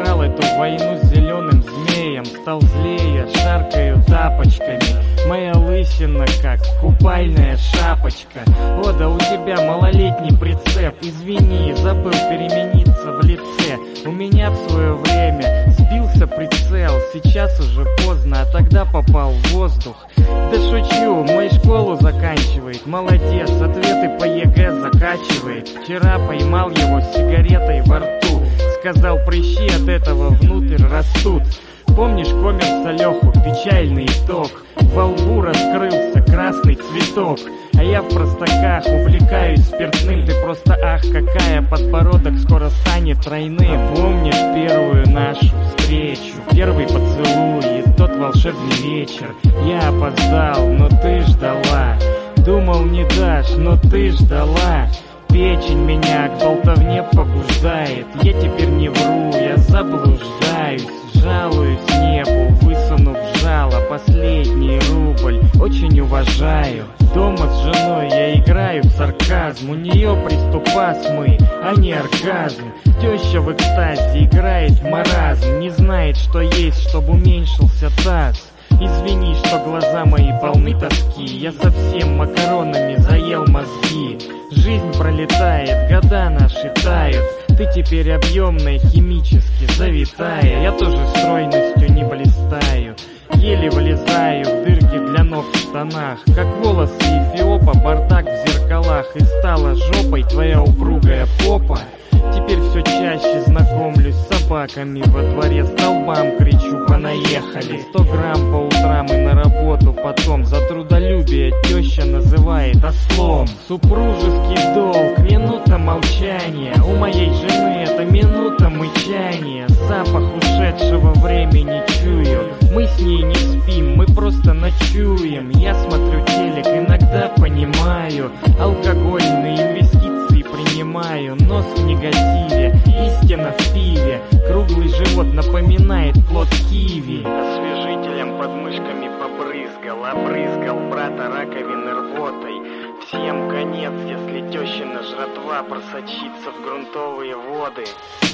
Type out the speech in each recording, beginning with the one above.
проиграл эту войну с зеленым змеем. Стал злее, шаркаю тапочками. Моя лысина как купальная шапочка. О, да у тебя малолетний прицеп. Извини, забыл перемениться в лице. У меня в свое время сбился прицел. Сейчас уже поздно, а тогда попал в воздух. Да шучу, мой школу заканчивает. Молодец, ответы по ЕГЭ закачивает. Вчера поймал его с сигаретой во рту. Сказал, прыщи от этого внутрь растут. Помнишь коммерса Леху, печальный итог? Во лбу раскрылся красный цветок. А я в простаках увлекаюсь спиртным. Ты просто ах какая, подбородок скоро станет тройным. Помнишь первую нашу встречу, первый поцелуй и тот волшебный вечер? Я опоздал, но ты ждала. Думал, не дашь, но ты ждала. Печень меня к болтовне побуждает. Я теперь не вру, я заблуждаюсь. Жалуюсь небу, высунув жало. Последний рубль очень уважаю. Дома с женой я играю в сарказм. У нее приступ астмы, а не оргазм. Теща в экстазе играет в маразм. Не знает, что есть, чтобы уменьшился таз. Извини, что глаза мои полны тоски. Я совсем макаронами заел мозги. Жизнь пролетает, года наши тают. Ты теперь объемная, химически завитая. Я тоже стройностью не блистаю. Еле влезаю в дырки для ног в штанах. Как волосы Эфиопа, бардак в зеркалах. И стала жопой твоя упругая попа. Теперь все чаще знакомлюсь с собаками. Во дворе столбам кричу, понаехали. 100 грамм по утрам и на работу потом. За трудолюбие теща называет ослом. Супружеский долг, минута молчания. У моей жены это минута мычания. Запах ушедшего времени чую. Мы с ней не спим, мы просто ночуем. Я смотрю телек, иногда понимаю. Алкогольные инвестиции принимаю. Нос в негативе, истина в пиве. Круглый живот напоминает плод киви. Освежителем под мышками побрызгал. Обрызгал брата раковины рвотой. Всем конец, если тещина жратва просочится в грунтовые воды.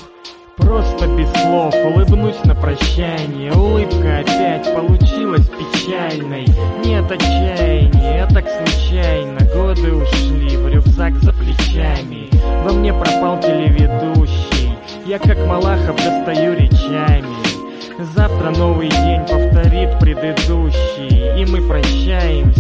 Просто без слов улыбнусь на прощание. Улыбка опять получилась печальной. Нет отчаяния, а так случайно. Годы ушли в рюкзак за плечами. Во мне пропал телеведущий. Я как Малахов достаю речами. Завтра новый день повторит предыдущий. И мы прощаемся